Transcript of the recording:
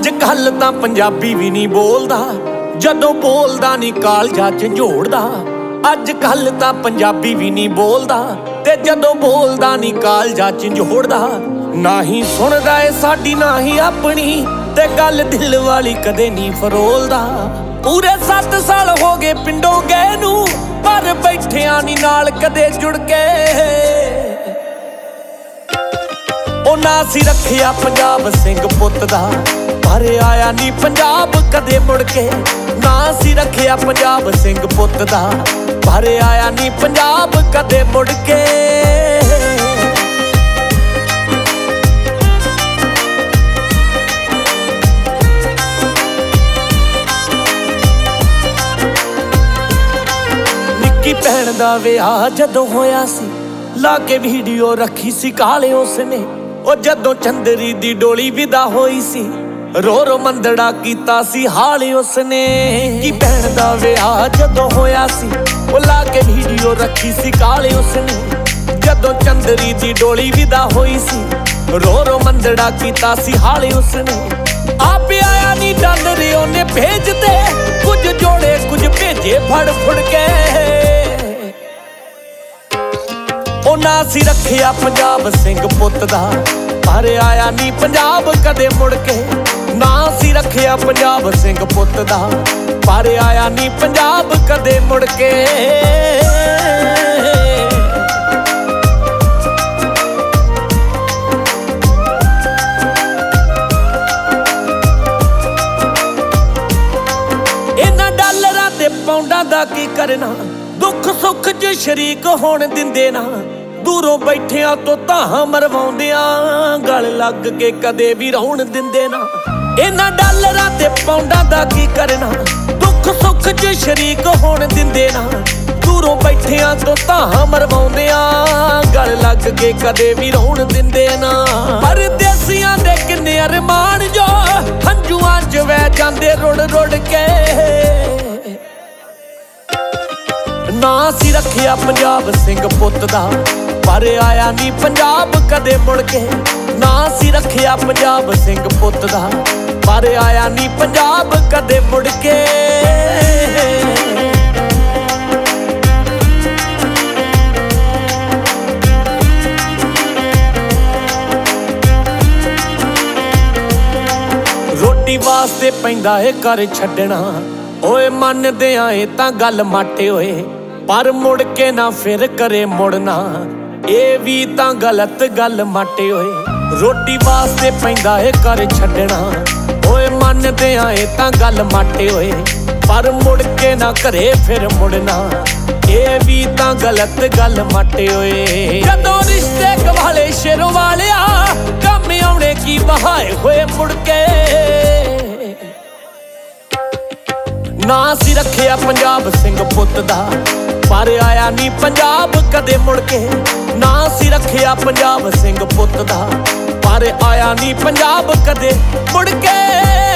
ਅੱਜ ਕੱਲ ਤਾਂ ਪੰਜਾਬੀ ਵੀ ਨਹੀਂ ਬੋਲਦਾ, ਜਦੋਂ ਬੋਲਦਾ ਨਹੀਂ ਕਾਲਜਾ ਝੰਜੋੜਦਾ। ਅੱਜ ਕੱਲ ਤਾਂ ਪੰਜਾਬੀ ਵੀ ਨਹੀਂ ਬੋਲਦਾ, ਤੇ ਜਦੋਂ ਬੋਲਦਾ ਨਹੀਂ ਕਾਲਜਾ ਝੰਜੋੜਦਾ। ਨਾ ਹੀ ਸੁਣਦਾ ਏ ਸਾਡੀ ਨਾ ਹੀ ਆਪਣੀ, ਤੇ ਗੱਲ ਦਿਲ ਵਾਲੀ ਕਦੇ ਨਹੀਂ ਫਰੋਲਦਾ। ਪੂਰੇ 7 ਸਾਲ ਹੋ ਗਏ ਪਿੰਡੋਂ ਗਏ ਨੂੰ, ਪਰ ਬੈਠਿਆਂ ਨਹੀਂ ਨਾਲ ਕਦੇ ਜੁੜ ਕੇ। ਉਹ ਨਾ ਸੀ ਰੱਖਿਆ ਪੰਜਾਬ ਸਿੰਘ ਪੁੱਤ ਦਾ, ਪਰ ਆਇਆ ਨਹੀਂ ਪੰਜਾਬ ਕਦੇ ਮੁੜ ਕੇ। ਨਾ ਸੀ ਰੱਖਿਆ ਪੰਜਾਬ ਸਿੰਘ ਪੁੱਤ ਦਾ, ਪਰ ਆਇਆ ਨਹੀਂ ਪੰਜਾਬ ਕਦੇ ਮੁੜ ਕੇ। ਨਿੱਕੀ ਭੈਣ ਦਾ ਵਿਆਹ ਜਦੋਂ ਹੋਇਆ ਸੀ, ਲਾ ਕੇ ਵੀਡੀਓ ਰੱਖੀ ਸੀ ਕਾਲੇ ਉਸਨੇ। ਉਹ ਜਦੋਂ ਚੰਦਰੀ ਦੀ ਡੋਲੀ ਵਿਦਾ ਹੋਈ ਸੀ, ਰੋ ਰੋ ਮੰਦੜਾ ਕੀਤਾ ਸੀ ਹਾਲ ਉਸਨੇ। ਨਿੱਕੀ ਭੈਣ ਦਾ ਵਿਆਹ ਜਦੋਂ ਹੋਇਆ ਸੀ, ਉਹ ਲਾ ਕੇ ਵੀਡੀਓ ਰੱਖੀ ਸੀ ਕਾਲੇ ਉਸਨੇ। ਜਦੋਂ ਚੰਦਰੀ ਦੀ ਡੋਲੀ ਵਿਦਾ ਹੋਈ ਸੀ, ਰੋ ਰੋ ਮੰਦੜਾ ਕੀਤਾ ਸੀ ਹਾਲ ਉਸਨੇ। ਆਪ ਆਇਆ ਨਹੀਂ ਡਾਲਰ ਉਹਨੇ ਭੇਜਦੇ, ਕੁਝ ਜੋੜੇ ਕੁਝ ਭੇਜੇ ਫੜ ਫੁੜ ਕੇ। ਉਹ ਨਾ ਸੀ ਰੱਖਿਆ ਪੰਜਾਬ ਸਿੰਘ ਪੁੱਤ ਦਾ, ਪਰ ਆਇਆ ਨਹੀਂ ਪੰਜਾਬ ਕਦੇ ਮੁੜ ਕੇ। ਨਾ ਸੀ ਰੱਖਿਆ ਪੰਜਾਬ ਸਿੰਘ ਪੁੱਤ ਦਾ, ਪਰ ਆਇਆ ਨਹੀਂ ਪੰਜਾਬ ਕਦੇ ਮੁੜ ਕੇ। ਇਹਨਾਂ ਡਾਲਰਾਂ ਤੇ ਪੌਂਡਾਂ ਦਾ ਕੀ ਕਰਨਾ, ਦੁੱਖ ਸੁੱਖ 'ਚ ਸ਼ਰੀਕ ਹੋਣ ਦਿੰਦੇ ਨਾ। ਦੂਰੋਂ ਬੈਠਿਆਂ ਤੋਂ ਤਾਂ ਮਰਵਾਉਂਦਿਆਂ, ਗਲ ਲੱਗ ਕੇ ਕਦੇ ਵੀ ਰੌਣ ਦਿੰਦੇ ਨਾ। ਇਹਨਾਂ ਡਾਲਰਾਂ ਤੇ ਪੌਂਡਾਂ ਦਾ ਕੀ ਕਰਨਾ, ਦੁੱਖ ਸੁੱਖ 'ਚ ਸ਼ਰੀਕ ਹੋਣ ਦਿੰਦੇ ਨਾ। ਦੂਰੋਂ ਬੈਠਿਆਂ ਤੋਂ ਤਾਂ ਮਰਵਾਉਂਦਿਆਂ, ਗਲ ਲੱਗ ਕੇ ਕਦੇ ਵੀ ਰੌਣ ਦਿੰਦੇ ਨਾ। ਪਰਦੇਸੀਆਂ ਦੇ ਕਿੰਨੇ ਅਰਮਾਨ ਜੋ ਹੰਝੂਆਂ 'ਚ ਵਹਿ ਜਾਂਦੇ ਰੁੜ ਰੁੜ ਕੇ। ਨਾ ਸੀ ਰੱਖਿਆ ਪੰਜਾਬ ਸਿੰਘ ਪੁੱਤ ਦਾ, ਪਰ ਆਇਆ ਨਹੀਂ ਪੰਜਾਬ ਕਦੇ ਮੁੜ ਕੇ। ਨਾ ਸੀ ਰੱਖਿਆ ਪੰਜਾਬ ਸਿੰਘ ਪੁੱਤ ਦਾ, ਪਰ ਆਇਆ ਨਹੀਂ ਪੰਜਾਬ ਕਦੇ ਮੁੜ ਕੇ। ਰੋਟੀ ਵਾਸਤੇ ਪੈਂਦਾ ਏ ਘਰ ਛੱਡਣਾ, ਓਏ ਮੰਨਦੇ ਆਏ ਤਾਂ ਗੱਲ ਮਾਟੇ ਹੋਏ, ਪਰ ਮੁੜ ਕੇ ਨਾ ਫਿਰ ਕਰੇ ਮੁੜਨਾ, ਇਹ ਵੀ ਤਾਂ ਗਲਤ ਗੱਲ ਮਾਟੇ ਹੋਏ। ਰੋਟੀ ਵਾਸਤੇ ਪੈਂਦਾ ਏ ਘਰ ਛੱਡਣਾ, ਓਏ ਮੰਨਦੇ ਆਏ ਤਾਂ ਗੱਲ ਮਾਟੇ ਹੋਏ, ਪਰ ਮੁੜ ਕੇ ਨਾ ਘਰੇ ਫਿਰ ਮੁੜਨਾ, ਇਹ ਵੀ ਤਾਂ ਗਲਤ ਗੱਲ ਮਾਟੇ ਹੋਏ। ਜਦੋਂ ਰਿਸ਼ਤੇ ਗਵਾਲੇ ਸ਼ੇਰੋਂ ਵਾਲਿਆ, ਕੰਮ ਆਉਣੇ ਕੀ ਬਹਾਏ ਹੋਏ ਮੁੜ ਕੇ। ਨਾ ਸੀ ਰੱਖਿਆ ਪੰਜਾਬ ਸਿੰਘ ਪੁੱਤ ਦਾ, ਪਰ ਆਇਆ ਨਹੀਂ ਪੰਜਾਬ ਕਦੇ ਮੁੜ ਕੇ। ਨਾ ਸੀ ਰੱਖਿਆ ਪੰਜਾਬ ਸਿੰਘ ਪੁੱਤ ਦਾ, ਪਰ ਆਇਆ ਨਹੀਂ ਪੰਜਾਬ ਕਦੇ ਮੁੜ ਕੇ।